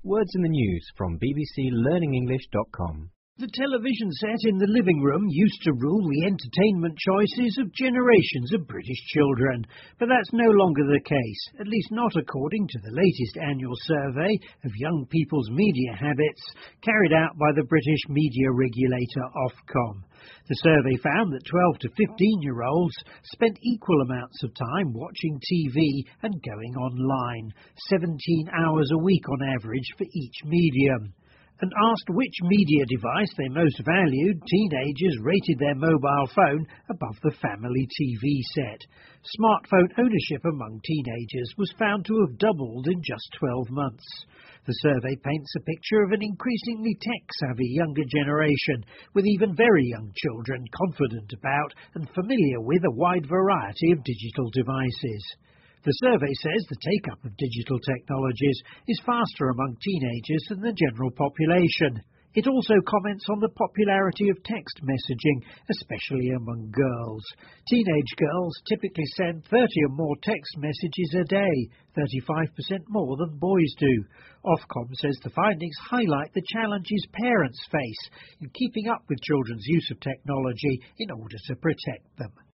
Words in the news from bbclearningenglish.com. The television set in the living room used to rule the entertainment choices of generations of British children, but that's no longer the case, at least not according to the latest annual survey of young people's media habits carried out by the British media regulator Ofcom. The survey found that 12 to 15-year-olds spent equal amounts of time watching TV and going online, 17 hours a week on average for each medium. And asked which media device they most valued, teenagers rated their mobile phone above the family TV set. Smartphone ownership among teenagers was found to have doubled in just 12 months. The survey paints a picture of an increasingly tech-savvy younger generation, with even very young children confident about and familiar with a wide variety of digital devices. The survey says the take-up of digital technologies is faster among teenagers than the general population. It also comments on the popularity of text messaging, especially among girls. Teenage girls typically send 30 or more text messages a day, 35% more than boys do. Ofcom says the findings highlight the challenges parents face in keeping up with children's use of technology in order to protect them.